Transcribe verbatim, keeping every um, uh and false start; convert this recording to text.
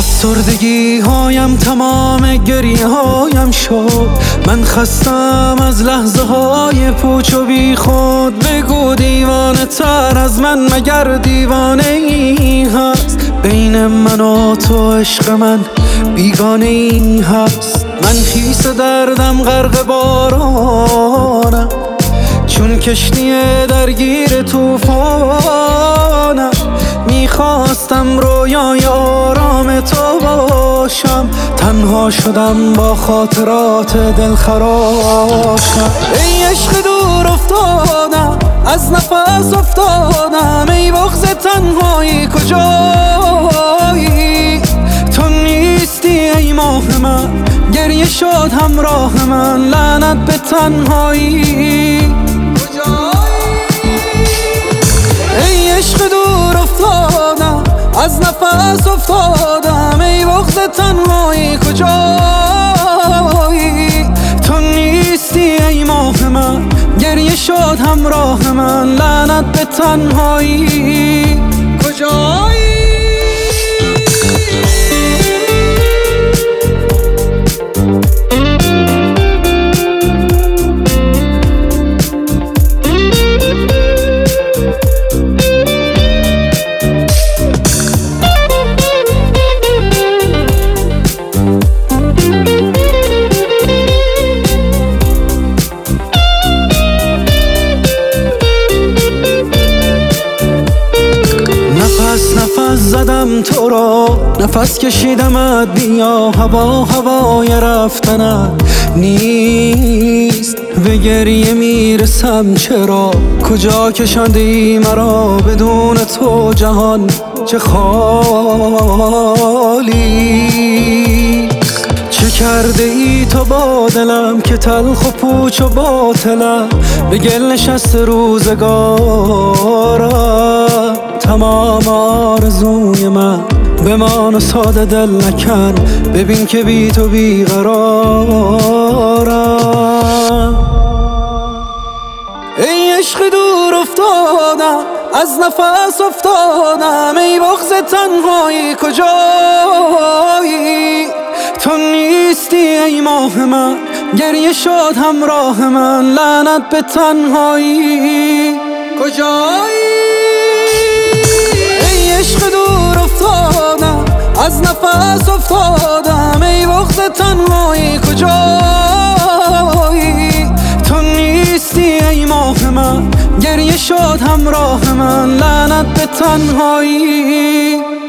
افسردگی هایم تمام گریه هایم شد. من خستم از لحظه های پوچ و بی خود. بگو دیوانه تر از من مگر دیوانه ای هست؟ بین من و تو عشق من بیگانه ای هست. من خیس دردم غرق بارانم، چون کشتی درگیر طوفانم. میخواستم رویای آرام تو باشم، تنها شدم با خاطرات دلخراشم. ای عشق دور افتادم، از نفس افتادم. ای بغض تنهایی کجایی؟ تو نیستی ای ماه من، گریه شد همراه من. لعنت به تنهایی. ای عشق دور افتادم، از نفس افتادم. ای بغض تنهایی کجایی؟ تو نیستی ای ماه من، گریه شد همراه من. لعنت به تنهایی. کجایی؟ نفس زدم تو را، نفس کشیدمت. بیا هوا هوای رفتنت نیست. به گریه میرسم چرا؟ کجا کشاندی مرا؟ بدون تو جهان چه خالی. چه کرده ای تو با دلم که تلخ و پوچ و باطلم؟ به گل نشست روزگارم. تمام آرزوی من بمان و ساده دل نکن. ببین که بی تو بیقرارم. ای عشق دور افتادم، از نفس افتادم. ای بغض تنهایی کجایی؟ تو نیستی ای ماه من، گریه شد همراه من. لعنت به تنهایی. کجایی؟ ای عشق دور افتادم، از نفس افتادم. ای بغض تنهایی کجایی؟ تو نیستی ای ماه من، گریه شد همراه من. لعنت به تنهایی.